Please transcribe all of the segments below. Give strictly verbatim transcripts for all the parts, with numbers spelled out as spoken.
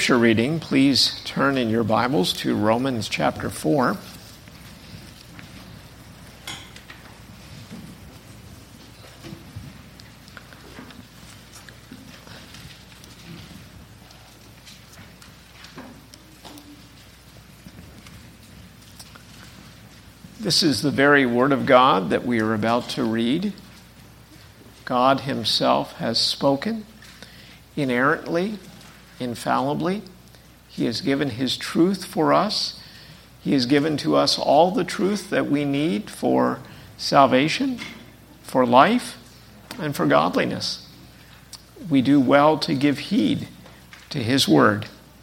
scripture reading, please turn in your Bibles to Romans chapter four. This is the very Word of God that we are about to read. God himself has spoken inerrantly, infallibly. He has given his truth for us. He has given to us all the truth that we need for salvation, for life, and for godliness. We do well to give heed to his word.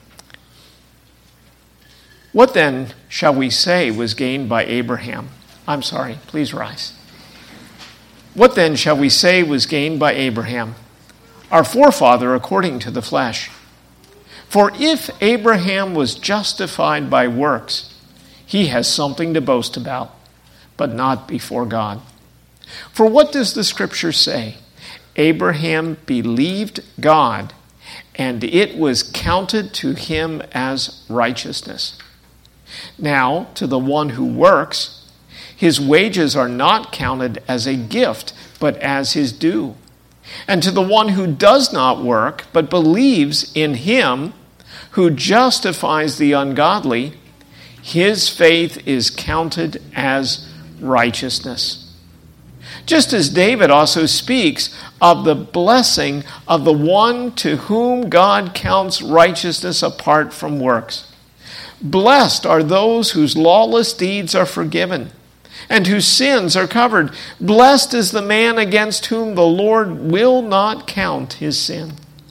What then shall we say was gained by Abraham? I'm sorry, please rise. What then shall we say was gained by Abraham, our forefather according to the flesh? For if Abraham was justified by works, he has something to boast about, but not before God. For what does the scripture say? Abraham believed God, and it was counted to him as righteousness. Now, to the one who works, his wages are not counted as a gift, but as his due. And to the one who does not work, but believes in him who justifies the ungodly, his faith is counted as righteousness. Just as David also speaks of the blessing of the one to whom God counts righteousness apart from works. Blessed are those whose lawless deeds are forgiven and whose sins are covered. Blessed is the man against whom the Lord will not count his sin.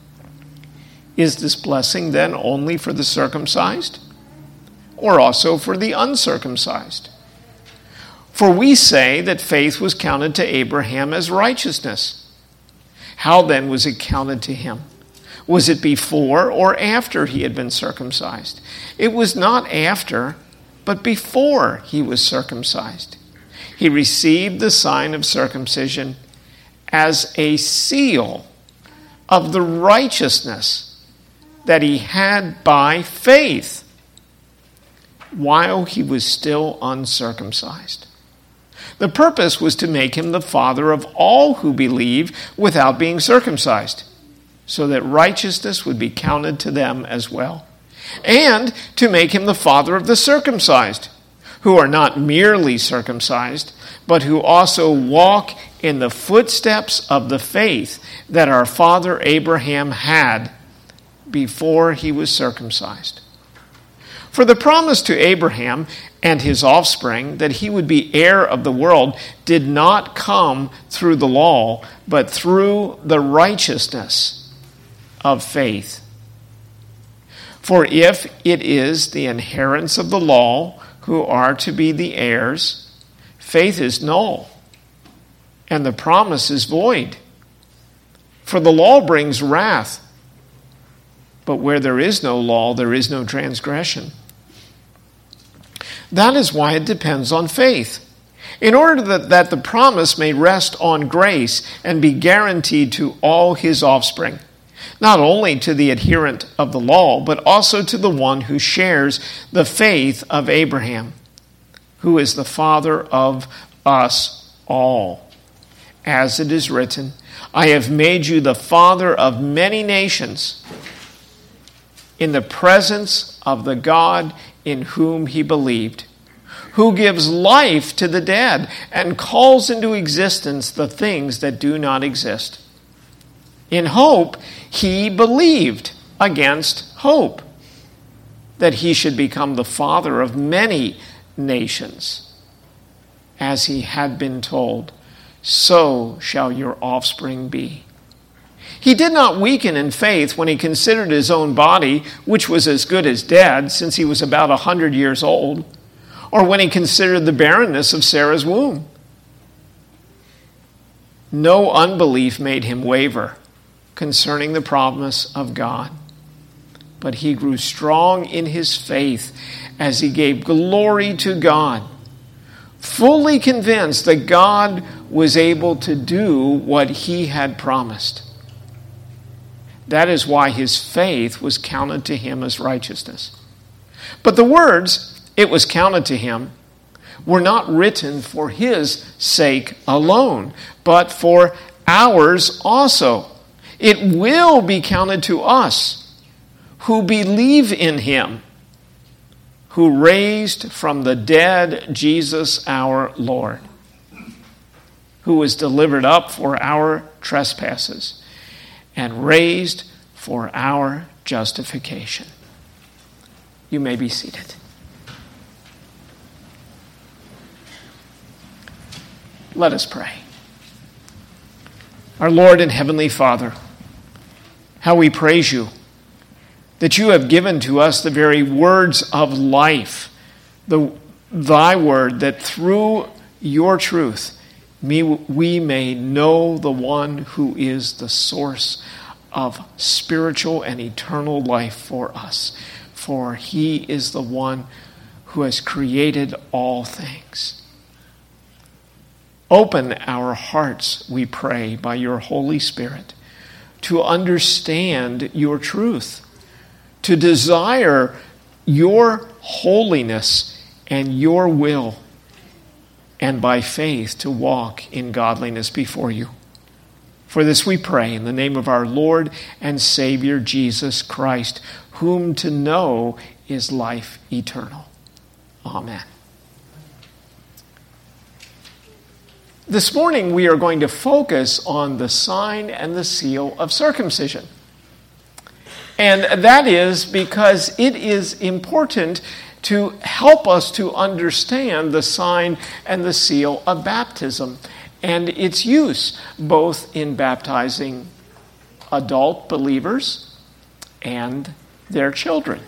Is this blessing then only for the circumcised, or also for the uncircumcised? For we say that faith was counted to Abraham as righteousness. How then was it counted to him? Was it before or after he had been circumcised? It was not after, but before he was circumcised. He received the sign of circumcision as a seal of the righteousness that he had by faith while he was still uncircumcised. The purpose was to make him the father of all who believe without being circumcised, so that righteousness would be counted to them as well, and to make him the father of the circumcised, who are not merely circumcised, but who also walk in the footsteps of the faith that our father Abraham had before he was circumcised. For the promise to Abraham and his offspring that he would be heir of the world did not come through the law, but through the righteousness of faith. For if it is the inheritance of the law who are to be the heirs, faith is null, and the promise is void. For the law brings wrath, but where there is no law, there is no transgression. That is why it depends on faith, in order that, that the promise may rest on grace and be guaranteed to all his offspring, not only to the adherent of the law, but also to the one who shares the faith of Abraham, who is the father of us all. As it is written, I have made you the father of many nations, in the presence of the God in whom he believed, who gives life to the dead and calls into existence the things that do not exist. In hope, he believed against hope that he should become the father of many nations. As he had been told, so shall your offspring be. He did not weaken in faith when he considered his own body, which was as good as dead, since he was about a hundred years old, or when he considered the barrenness of Sarah's womb. No unbelief made him waver concerning the promise of God, but he grew strong in his faith as he gave glory to God, fully convinced that God was able to do what he had promised. That is why his faith was counted to him as righteousness. But the words, "it was counted to him," were not written for his sake alone, but for ours also. It will be counted to us who believe in him, who raised from the dead Jesus our Lord, who was delivered up for our trespasses and raised for our justification. You may be seated. Let us pray. Our Lord and Heavenly Father, how we praise you that you have given to us the very words of life, the, thy word, that through your truth me, we may know the one who is the source of spiritual and eternal life for us. For he is the one who has created all things. Open our hearts, we pray, by your Holy Spirit, to understand your truth, to desire your holiness and your will, and by faith to walk in godliness before you. For this we pray in the name of our Lord and Savior Jesus Christ, whom to know is life eternal. Amen. This morning we are going to focus on the sign and the seal of circumcision. And that is because it is important to help us to understand the sign and the seal of baptism and its use, both in baptizing adult believers and their children.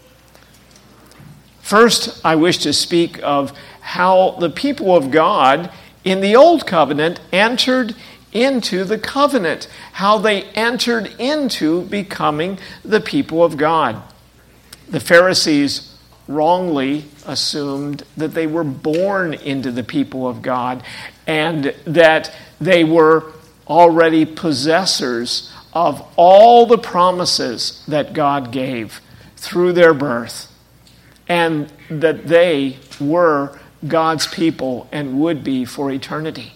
First, I wish to speak of how the people of God in the Old Covenant entered into the covenant, how they entered into becoming the people of God. The Pharisees wrongly assumed that they were born into the people of God and that they were already possessors of all the promises that God gave through their birth, and that they were God's people and would be for eternity.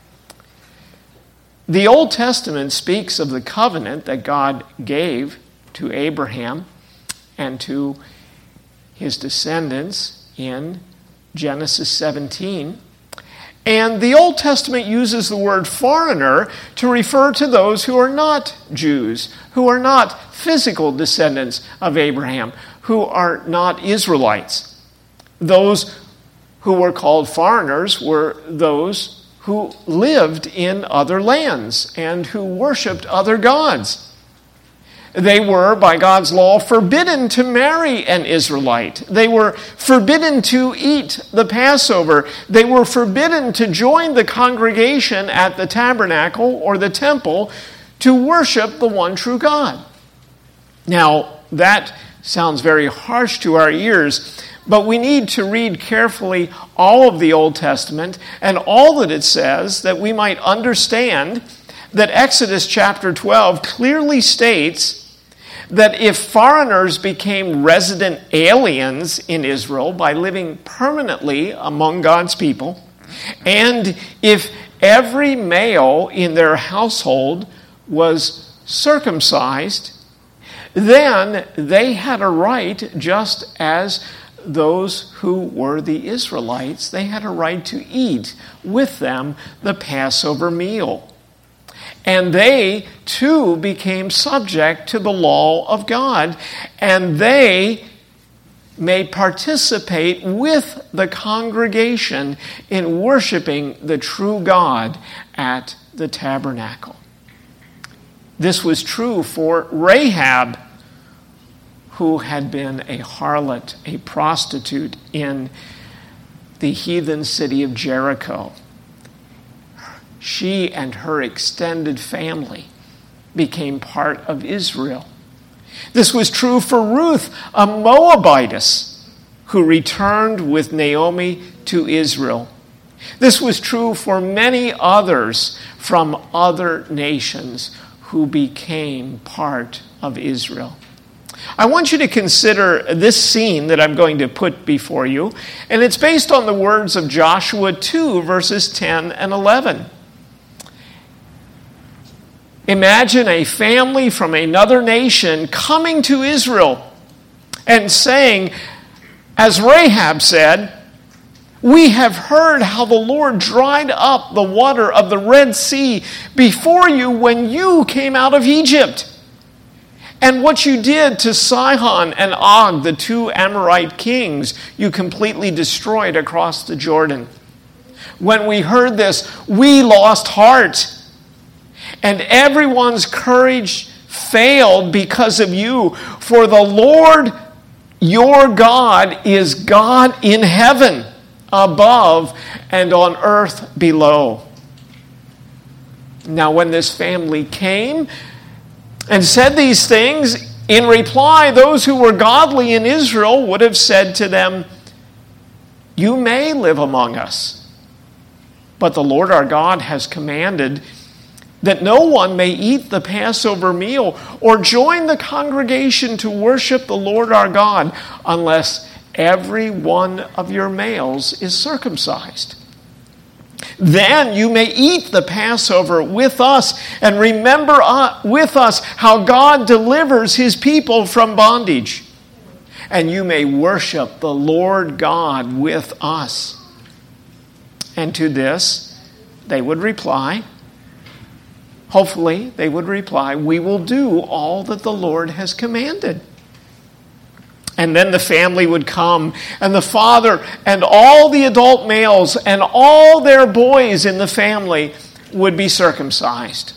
The Old Testament speaks of the covenant that God gave to Abraham and to his descendants in Genesis seventeen. And the Old Testament uses the word foreigner to refer to those who are not Jews, who are not physical descendants of Abraham, who are not Israelites. Those who were called foreigners were those who lived in other lands and who worshiped other gods. They were, by God's law, forbidden to marry an Israelite. They were forbidden to eat the Passover. They were forbidden to join the congregation at the tabernacle or the temple to worship the one true God. Now, that sounds very harsh to our ears, but we need to read carefully all of the Old Testament and all that it says, that we might understand that Exodus chapter twelve clearly states that if foreigners became resident aliens in Israel by living permanently among God's people, and if every male in their household was circumcised, then they had a right, just as those who were the Israelites, they had a right to eat with them the Passover meal. And they, too, became subject to the law of God, and they may participate with the congregation in worshiping the true God at the tabernacle. This was true for Rahab, who had been a harlot, a prostitute in the heathen city of Jericho. She and her extended family became part of Israel. This was true for Ruth, a Moabitess, who returned with Naomi to Israel. This was true for many others from other nations who became part of Israel. I want you to consider this scene that I'm going to put before you, and it's based on the words of Joshua two, verses ten and eleven. Imagine a family from another nation coming to Israel and saying, as Rahab said, "We have heard how the Lord dried up the water of the Red Sea before you when you came out of Egypt, and what you did to Sihon and Og, the two Amorite kings you completely destroyed across the Jordan. When we heard this, we lost heart, and everyone's courage failed because of you. For the Lord your God is God in heaven above and on earth below." Now, when this family came and said these things, in reply, those who were godly in Israel would have said to them, "You may live among us, but the Lord our God has commanded that no one may eat the Passover meal or join the congregation to worship the Lord our God unless every one of your males is circumcised. Then you may eat the Passover with us and remember with us how God delivers his people from bondage. And you may worship the Lord God with us." And to this, they would reply, hopefully they would reply, "We will do all that the Lord has commanded." And then the family would come, and the father and all the adult males and all their boys in the family would be circumcised.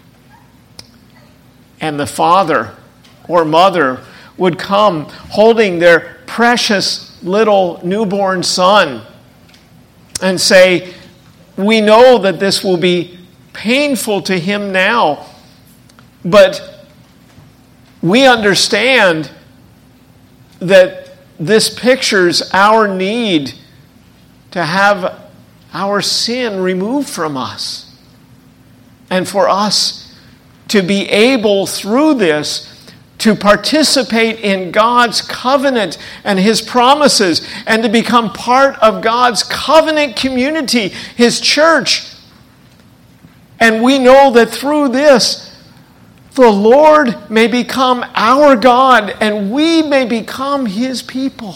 And the father or mother would come holding their precious little newborn son and say, "We know that this will be painful to him now, but we understand that this pictures our need to have our sin removed from us, and for us to be able through this to participate in God's covenant and his promises and to become part of God's covenant community, his church. And we know that through this, the Lord may become our God and we may become his people."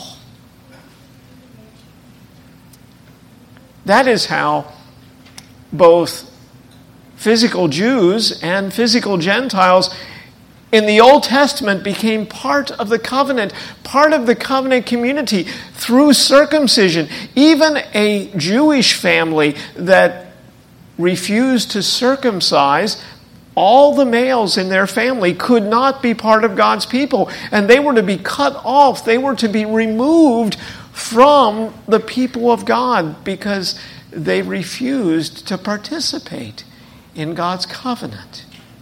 That is how both physical Jews and physical Gentiles in the Old Testament became part of the covenant, part of the covenant community through circumcision. Even a Jewish family that refused to circumcise all the males in their family could not be part of God's people, and they were to be cut off. They were to be removed from the people of God because they refused to participate in God's covenant.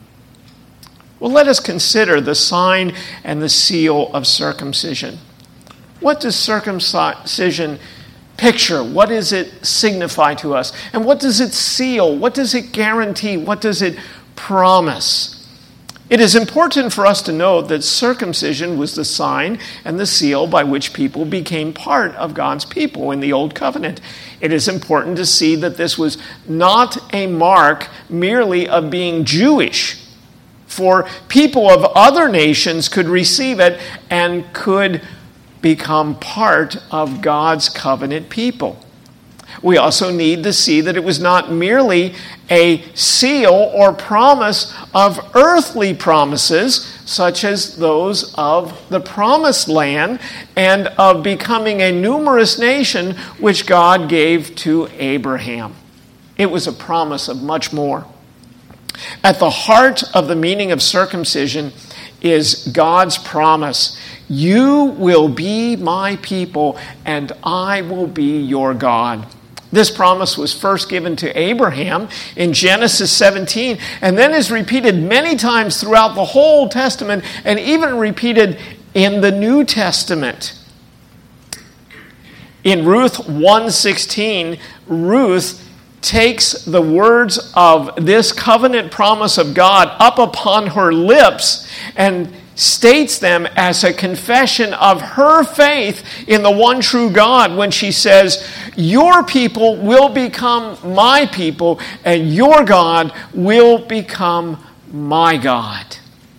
Well, let us consider the sign and the seal of circumcision. What does circumcision picture? What does it signify to us? And what does it seal? What does it guarantee? What does it promise? It is important for us to know that circumcision was the sign and the seal by which people became part of God's people in the Old Covenant. It is important to see that this was not a mark merely of being Jewish, for people of other nations could receive it and could become part of God's covenant people. We also need to see that it was not merely a seal or promise of earthly promises, such as those of the promised land and of becoming a numerous nation which God gave to Abraham. It was a promise of much more. At the heart of the meaning of circumcision is God's promise. "You will be my people, and I will be your God." This promise was first given to Abraham in Genesis seventeen, and then is repeated many times throughout the whole Old Testament, and even repeated in the New Testament. In Ruth one sixteen, Ruth takes the words of this covenant promise of God up upon her lips and states them as a confession of her faith in the one true God when she says, your people will become my people and your God will become my God.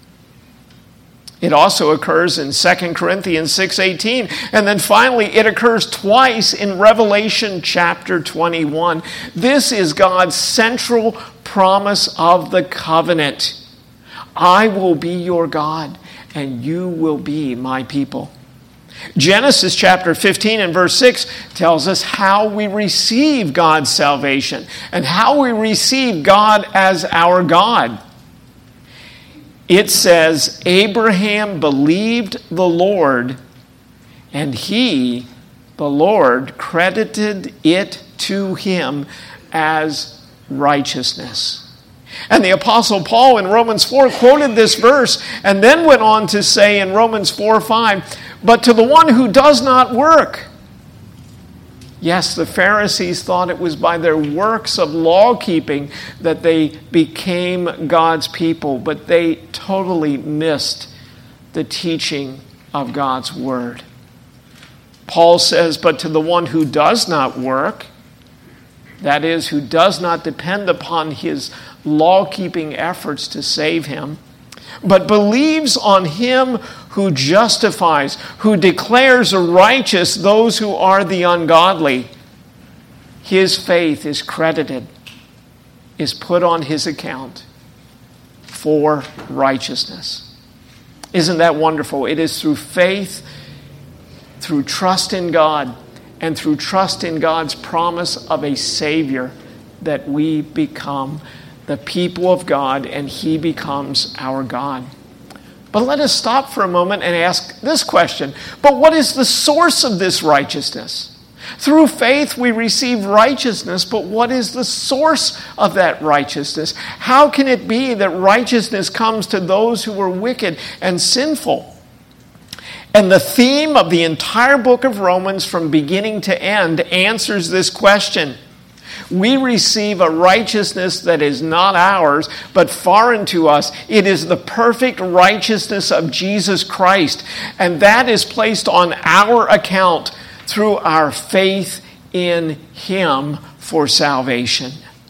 It also occurs in Second Corinthians six eighteen. And then finally, it occurs twice in Revelation chapter twenty-one. This is God's central promise of the covenant. I will be your God, and you will be my people. Genesis chapter fifteen and verse six tells us how we receive God's salvation and how we receive God as our God. It says, Abraham believed the Lord, and he, the Lord, credited it to him as righteousness. And the Apostle Paul in Romans four quoted this verse and then went on to say in Romans four five, but to the one who does not work. Yes, the Pharisees thought it was by their works of law-keeping that they became God's people, but they totally missed the teaching of God's word. Paul says, but to the one who does not work, that is, who does not depend upon his law-keeping efforts to save him, but believes on him who justifies, who declares righteous those who are the ungodly, his faith is credited, is put on his account for righteousness. Isn't that wonderful? It is through faith, through trust in God, and through trust in God's promise of a Savior that we become the people of God and he becomes our God. But let us stop for a moment and ask this question. But what is the source of this righteousness? Through faith we receive righteousness, but what is the source of that righteousness? How can it be that righteousness comes to those who are wicked and sinful? And the theme of the entire book of Romans from beginning to end answers this question. We receive a righteousness that is not ours, but foreign to us. It is the perfect righteousness of Jesus Christ, and that is placed on our account through our faith in him for salvation.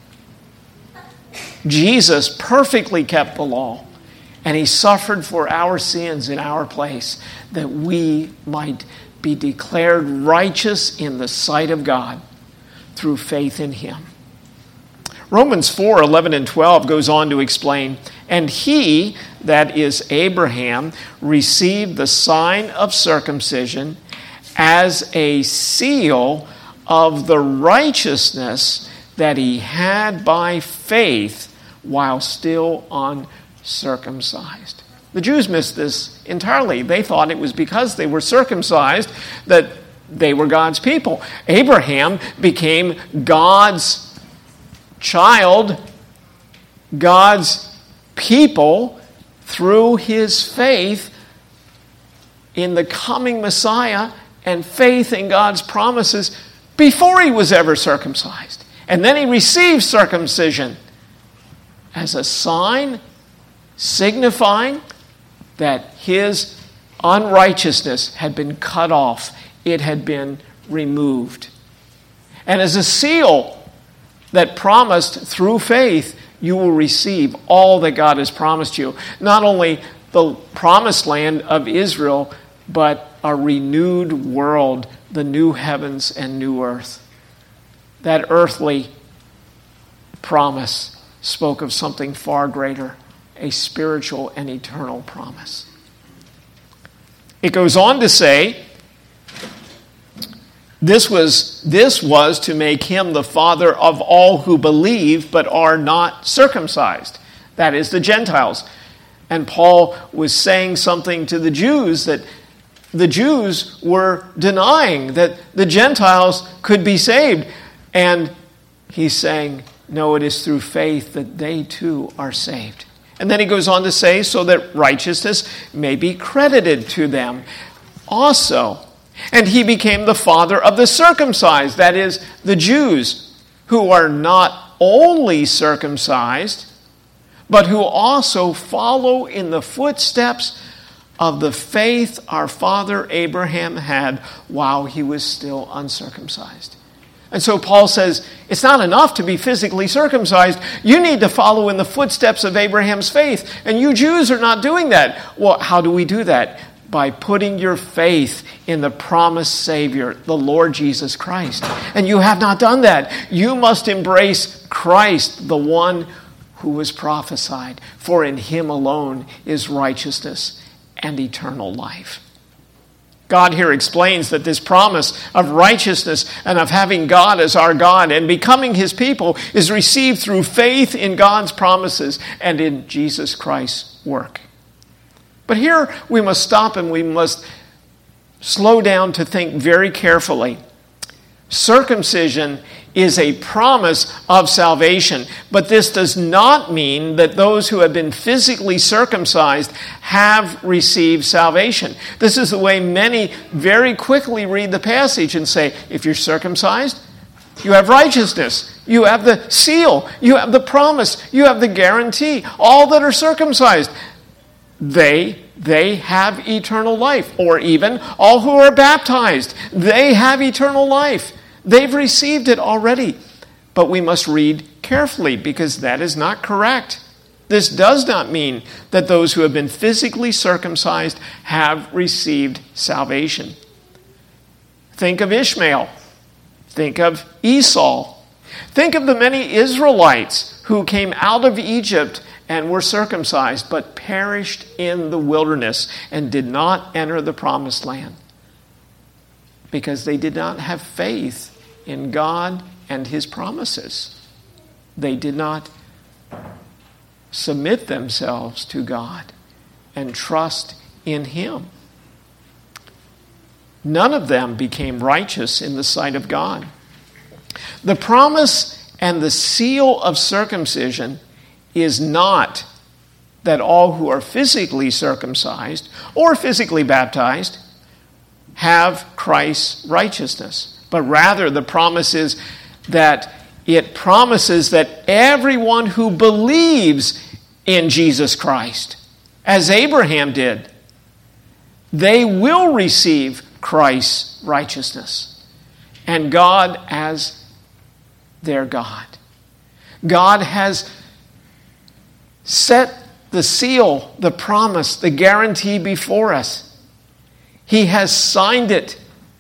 Jesus perfectly kept the law, and he suffered for our sins in our place, that we might be declared righteous in the sight of God through faith in him. Romans four eleven and twelve goes on to explain, and he, that is Abraham, received the sign of circumcision as a seal of the righteousness that he had by faith while still uncircumcised. The Jews missed this entirely. They thought it was because they were circumcised that they were God's people. Abraham became God's child, God's people, through his faith in the coming Messiah and faith in God's promises before he was ever circumcised. And then he received circumcision as a sign signifying that his unrighteousness had been cut off. It had been removed. And as a seal that promised through faith, you will receive all that God has promised you. Not only the promised land of Israel, but a renewed world, the new heavens and new earth. That earthly promise spoke of something far greater, a spiritual and eternal promise. It goes on to say, This was, this was to make him the father of all who believe but are not circumcised. That is, the Gentiles. And Paul was saying something to the Jews that the Jews were denying that the Gentiles could be saved. And he's saying, no, it is through faith that they too are saved. And then he goes on to say, so that righteousness may be credited to them also. And he became the father of the circumcised, that is, the Jews. who are not only circumcised, but who also follow in the footsteps of the faith our father Abraham had while he was still uncircumcised. And so Paul says, it's not enough to be physically circumcised. You need to follow in the footsteps of Abraham's faith. And you Jews are not doing that. Well, how do we do that? By putting your faith in the promised Savior, the Lord Jesus Christ. And you have not done that. You must embrace Christ, the one who was prophesied. For in him alone is righteousness and eternal life. God here explains that this promise of righteousness and of having God as our God and becoming his people is received through faith in God's promises and in Jesus Christ's work. But here we must stop and we must slow down to think very carefully. Circumcision is a promise of salvation, but this does not mean that those who have been physically circumcised have received salvation. This is the way many very quickly read the passage and say, if you're circumcised, you have righteousness, you have the seal, you have the promise, you have the guarantee. All that are circumcised, they they have eternal life. Or even all who are baptized, they have eternal life. They've received it already. But we must read carefully because that is not correct. This does not mean that those who have been physically circumcised have received salvation. Think of Ishmael. Think of Esau. Think of the many Israelites who came out of Egypt and were circumcised, but perished in the wilderness and did not enter the promised land because they did not have faith in God and his promises. They did not submit themselves to God and trust in him. None of them became righteous in the sight of God. The promise and the seal of circumcision is not that all who are physically circumcised or physically baptized have Christ's righteousness. But rather the promise is that it promises that everyone who believes in Jesus Christ, as Abraham did, they will receive Christ's righteousness and God as their God. God has set the seal, the promise, the guarantee before us. He has signed it.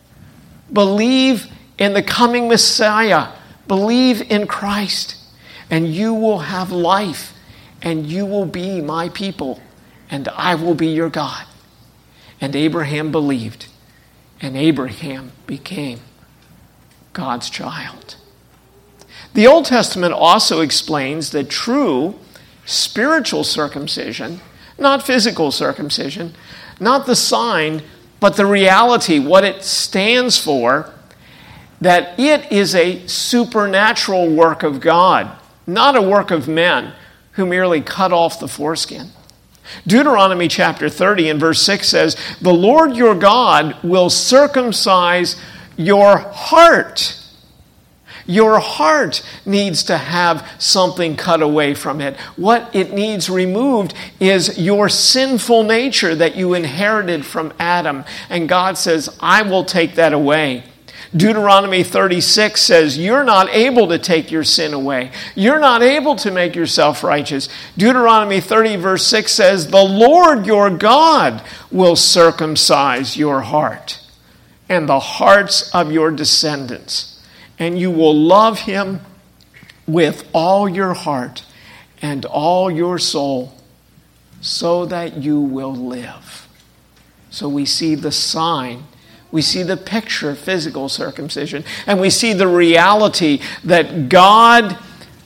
Believe in the coming Messiah. Believe in Christ. And you will have life. And you will be my people. And I will be your God. And Abraham believed. And Abraham became God's child. The Old Testament also explains that true spiritual circumcision, not physical circumcision, not the sign, but the reality, what it stands for, that it is a supernatural work of God, not a work of men who merely cut off the foreskin. Deuteronomy chapter thirty and verse six says, "The Lord your God will circumcise your heart." Your heart needs to have something cut away from it. What it needs removed is your sinful nature that you inherited from Adam. And God says, I will take that away. Deuteronomy thirty-six says, you're not able to take your sin away. You're not able to make yourself righteous. Deuteronomy thirty verse six says, the Lord your God will circumcise your heart and the hearts of your descendants. And you will love him with all your heart and all your soul so that you will live. So we see the sign. We see the picture of physical circumcision. And we see the reality that God,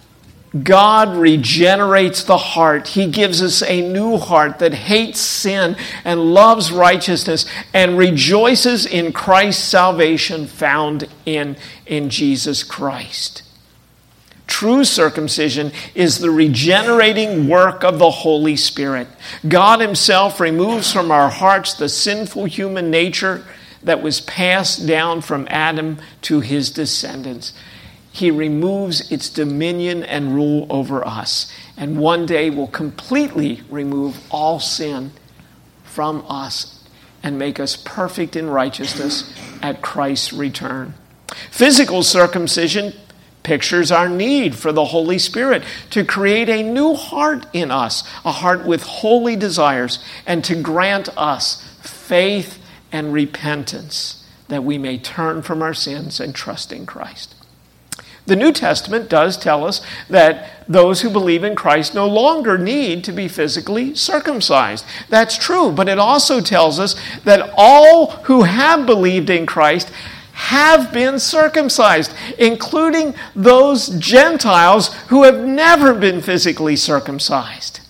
God regenerates the heart. He gives us a new heart that hates sin and loves righteousness and rejoices in Christ's salvation found in, in Jesus Christ. True circumcision is the regenerating work of the Holy Spirit. God himself removes from our hearts the sinful human nature that was passed down from Adam to his descendants. he removes its dominion and rule over us, and one day will completely remove all sin from us and make us perfect in righteousness at Christ's return. Physical circumcision pictures our need for the Holy Spirit to create a new heart in us, a heart with holy desires, and to grant us faith and repentance that we may turn from our sins and trust in Christ. The New Testament does tell us that those who believe in Christ no longer need to be physically circumcised. That's true, but it also tells us that all who have believed in Christ have been circumcised, including those Gentiles who have never been physically circumcised.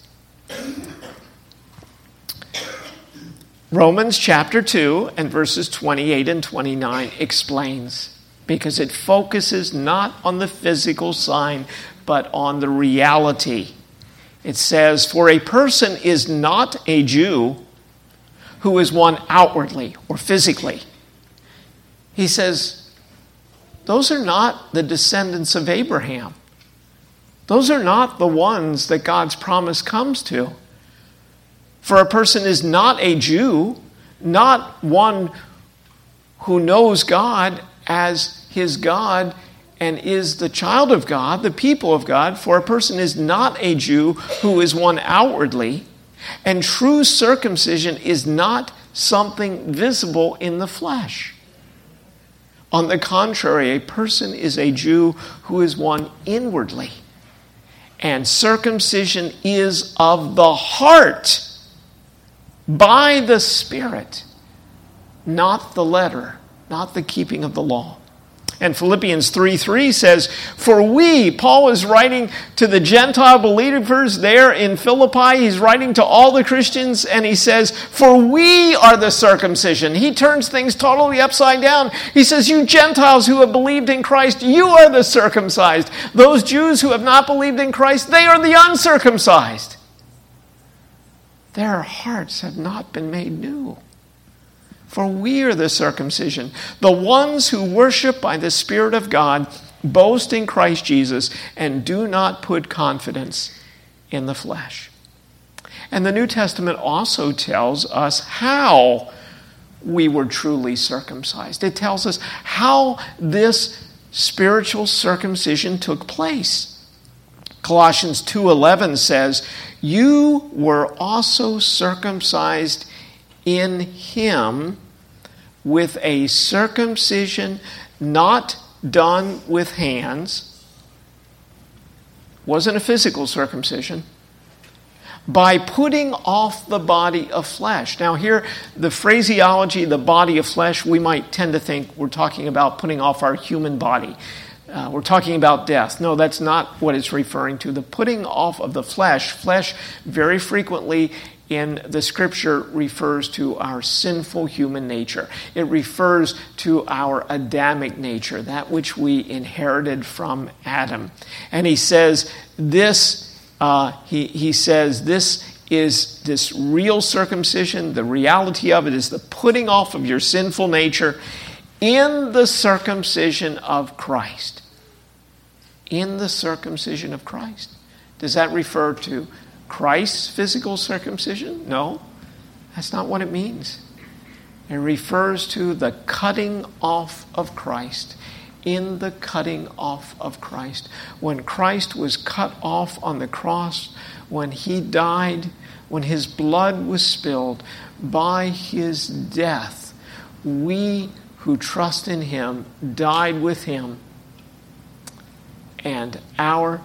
Romans chapter two and verses twenty-eight and twenty-nine explains, because it focuses not on the physical sign, but on the reality. It says, "For a person is not a Jew who is one outwardly or physically." He says, those are not the descendants of Abraham. Those are not the ones that God's promise comes to. For a person is not a Jew, not one who knows God as his God and is the child of God, the people of God. For a person is not a Jew who is one outwardly, and true circumcision is not something visible in the flesh. On the contrary, a person is a Jew who is one inwardly. And circumcision is of the heart, by the Spirit, not the letter, not the keeping of the law. And Philippians three three says, "For we," Paul is writing to the Gentile believers there in Philippi, he's writing to all the Christians, and he says, "For we are the circumcision." He turns things totally upside down. He says, you Gentiles who have believed in Christ, you are the circumcised. Those Jews who have not believed in Christ, they are the uncircumcised. Their hearts have not been made new. For we are the circumcision, the ones who worship by the Spirit of God, boast in Christ Jesus, and do not put confidence in the flesh. And the New Testament also tells us how we were truly circumcised. It tells us how this spiritual circumcision took place. Colossians two eleven says, "You were also circumcised in him with a circumcision not done with hands," wasn't a physical circumcision, "by putting off the body of flesh." Now here, the phraseology, the body of flesh, we might tend to think we're talking about putting off our human body. Uh, we're talking about death. No, that's not what it's referring to. The putting off of the flesh, flesh very frequently in the Scripture refers to our sinful human nature. It refers to our Adamic nature, that which we inherited from Adam. And he says this, uh, he, he says this is this real circumcision. The reality of it is the putting off of your sinful nature in the circumcision of Christ. In the circumcision of Christ. Does that refer to Christ's physical circumcision? No, that's not what it means. It refers to the cutting off of Christ. In the cutting off of Christ. When Christ was cut off on the cross, when he died, when his blood was spilled, by his death, we who trust in him died with him, and our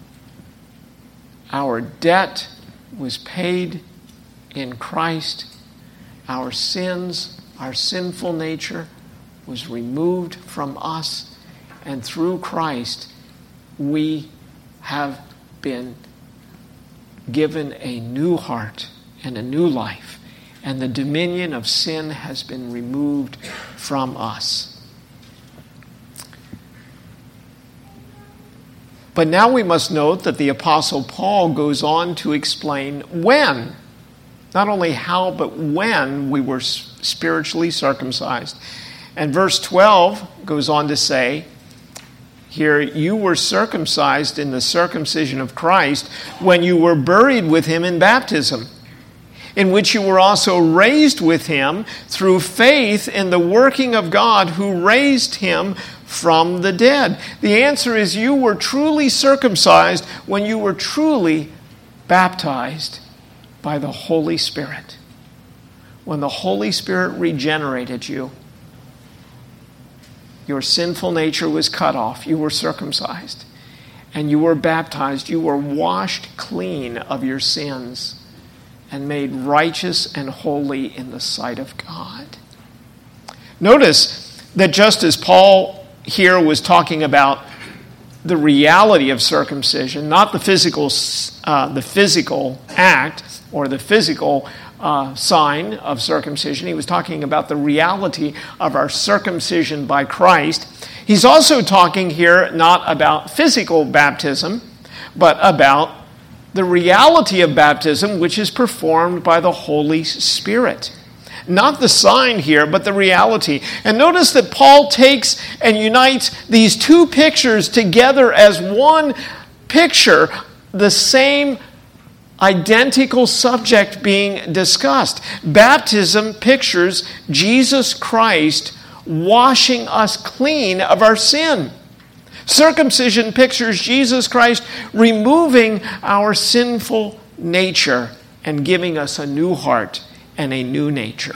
Our debt was paid in Christ. Our sins, our sinful nature was removed from us. And through Christ, we have been given a new heart and a new life. And the dominion of sin has been removed from us. But now we must note that the Apostle Paul goes on to explain when, not only how, but when we were spiritually circumcised. And verse twelve goes on to say, here, you were circumcised in the circumcision of Christ when you were buried with him in baptism, in which you were also raised with him through faith in the working of God who raised him from the dead. The answer is you were truly circumcised when you were truly baptized by the Holy Spirit. When the Holy Spirit regenerated you, your sinful nature was cut off. You were circumcised. And you were baptized. You were washed clean of your sins and made righteous and holy in the sight of God. Notice that just as Paul here was talking about the reality of circumcision, not the physical, uh, the physical act or the physical Uh, sign of circumcision. He was talking about the reality of our circumcision by Christ. He's also talking here not about physical baptism, but about the reality of baptism, which is performed by the Holy Spirit. Not the sign here, but the reality. And notice that Paul takes and unites these two pictures together as one picture, the same identical subject being discussed. Baptism pictures Jesus Christ washing us clean of our sin. Circumcision pictures Jesus Christ removing our sinful nature and giving us a new heart and a new nature.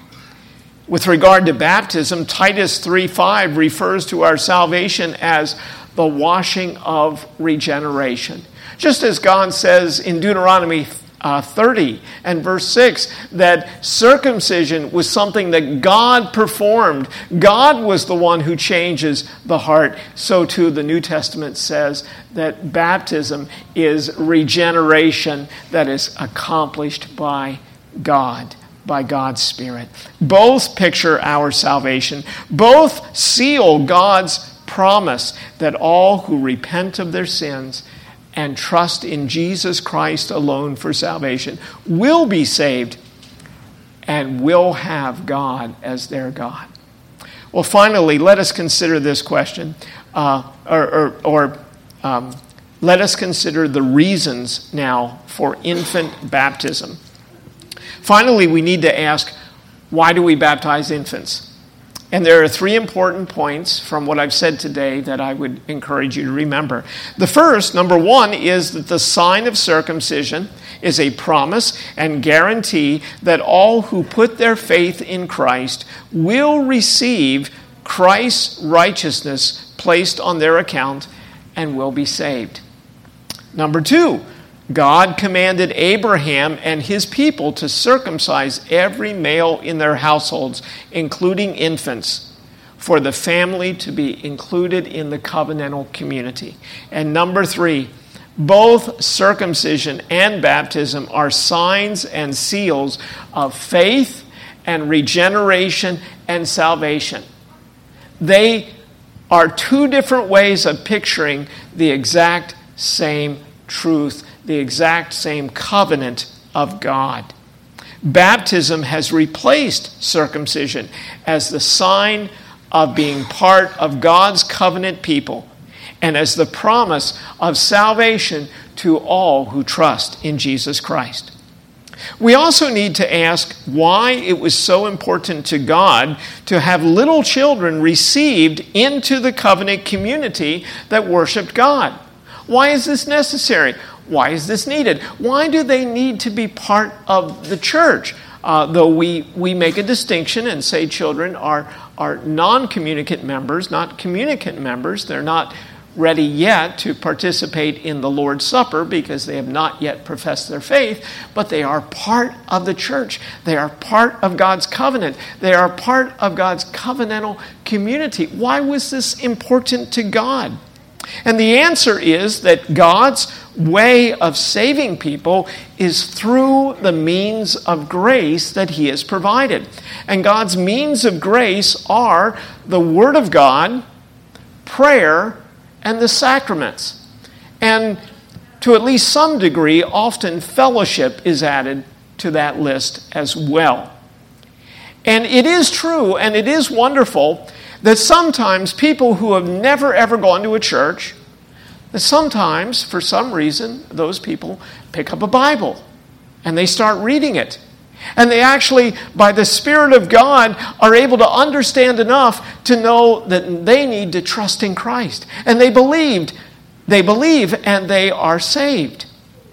With regard to baptism, Titus three five refers to our salvation as the washing of regeneration. Just as God says in Deuteronomy uh, thirty and verse six that circumcision was something that God performed. God was the one who changes the heart. So too the New Testament says that baptism is regeneration that is accomplished by God, by God's Spirit. Both picture our salvation. Both seal God's promise that all who repent of their sins and trust in Jesus Christ alone for salvation will be saved and will have God as their God. Well, finally, let us consider this question, uh, or, or, or um, let us consider the reasons now for infant baptism. Finally, we need to ask, why do we baptize infants? And there are three important points from what I've said today that I would encourage you to remember. The first, number one, is that the sign of circumcision is a promise and guarantee that all who put their faith in Christ will receive Christ's righteousness placed on their account and will be saved. Number two, God commanded Abraham and his people to circumcise every male in their households, including infants, for the family to be included in the covenantal community. And number three, both circumcision and baptism are signs and seals of faith and regeneration and salvation. They are two different ways of picturing the exact same truth, the exact same covenant of God. Baptism has replaced circumcision as the sign of being part of God's covenant people and as the promise of salvation to all who trust in Jesus Christ. We also need to ask why it was so important to God to have little children received into the covenant community that worshiped God. Why is this necessary? Why is this needed? Why do they need to be part of the church? Uh, though we, we make a distinction and say children are, are non-communicant members, not communicant members. They're not ready yet to participate in the Lord's Supper because they have not yet professed their faith, but they are part of the church. They are part of God's covenant. They are part of God's covenantal community. Why was this important to God? And the answer is that God's way of saving people is through the means of grace that He has provided. And God's means of grace are the Word of God, prayer, and the sacraments. And to at least some degree, often fellowship is added to that list as well. And it is true, and it is wonderful, that sometimes people who have never ever gone to a church, that sometimes, for some reason, those people pick up a Bible and they start reading it. And they actually, by the Spirit of God, are able to understand enough to know that they need to trust in Christ. And they believed, they believe and they are saved.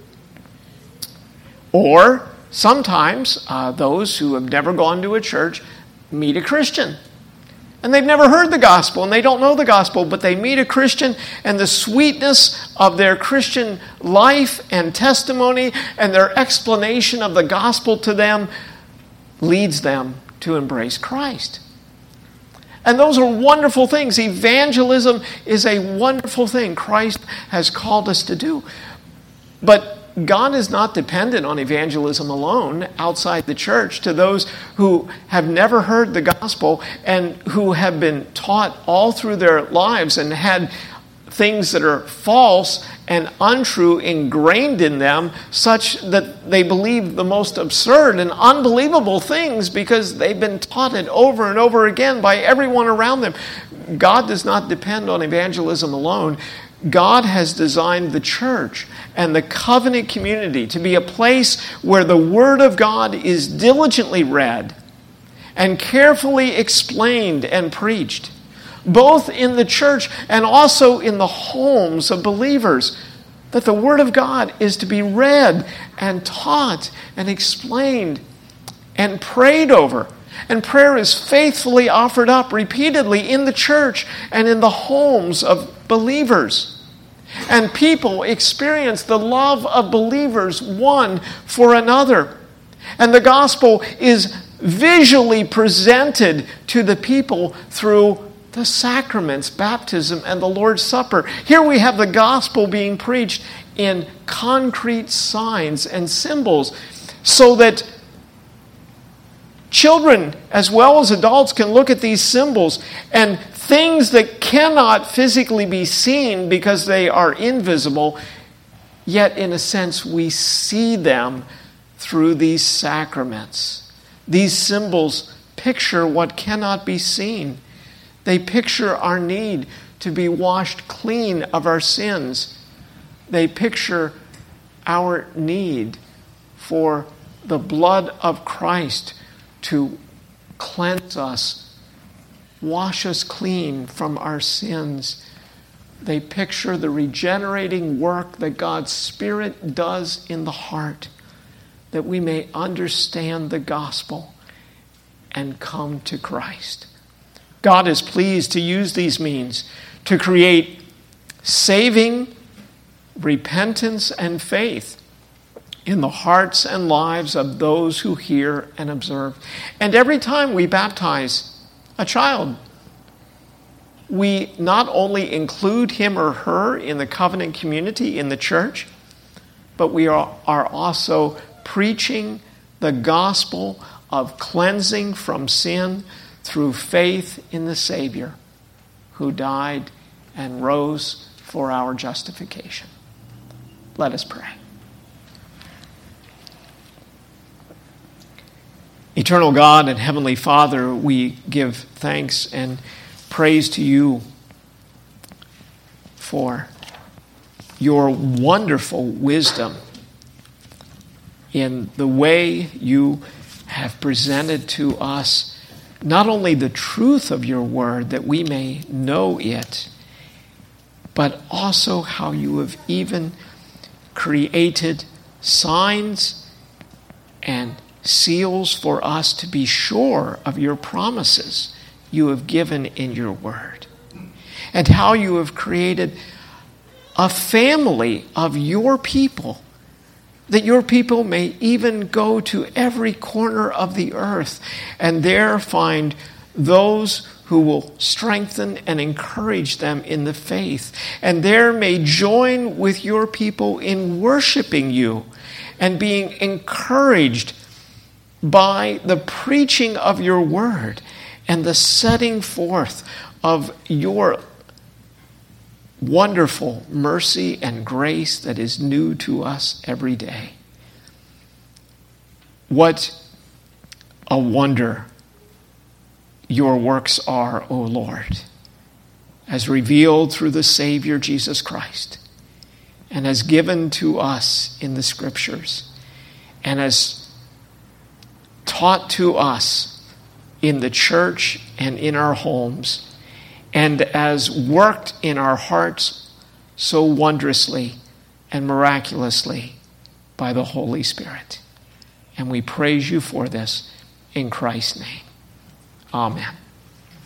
Or sometimes uh, those who have never gone to a church meet a Christian. And they've never heard the gospel and they don't know the gospel, but they meet a Christian and the sweetness of their Christian life and testimony and their explanation of the gospel to them leads them to embrace Christ. And those are wonderful things. Evangelism is a wonderful thing Christ has called us to do. But God is not dependent on evangelism alone outside the church to those who have never heard the gospel and who have been taught all through their lives and had things that are false and untrue ingrained in them such that they believe the most absurd and unbelievable things because they've been taught it over and over again by everyone around them. God does not depend on evangelism alone. God has designed the church and the covenant community to be a place where the Word of God is diligently read and carefully explained and preached, both in the church and also in the homes of believers, that the Word of God is to be read and taught and explained and prayed over. And prayer is faithfully offered up repeatedly in the church and in the homes of believers. And people experience the love of believers one for another. And the gospel is visually presented to the people through the sacraments, baptism, and the Lord's Supper. Here we have the gospel being preached in concrete signs and symbols so that children as well as adults can look at these symbols and things that cannot physically be seen because they are invisible, yet in a sense we see them through these sacraments. These symbols picture what cannot be seen. They picture our need to be washed clean of our sins. They picture our need for the blood of Christ to cleanse us, wash us clean from our sins. They picture the regenerating work that God's Spirit does in the heart, that we may understand the gospel and come to Christ. God is pleased to use these means to create saving repentance and faith in the hearts and lives of those who hear and observe. And every time we baptize a child, we not only include him or her in the covenant community in the church, but we are, are also preaching the gospel of cleansing from sin through faith in the Savior who died and rose for our justification. Let us pray. Eternal God and Heavenly Father, we give thanks and praise to you for your wonderful wisdom in the way you have presented to us not only the truth of your word that we may know it, but also how you have even created signs and seals for us to be sure of your promises you have given in your word. And how you have created a family of your people, that your people may even go to every corner of the earth and there find those who will strengthen and encourage them in the faith, and there may join with your people in worshiping you and being encouraged by the preaching of your word and the setting forth of your wonderful mercy and grace that is new to us every day. What a wonder your works are, O Lord, as revealed through the Savior Jesus Christ, and as given to us in the Scriptures, and as taught to us in the church and in our homes, and as worked in our hearts so wondrously and miraculously by the Holy Spirit. And we praise you for this in Christ's name. Amen.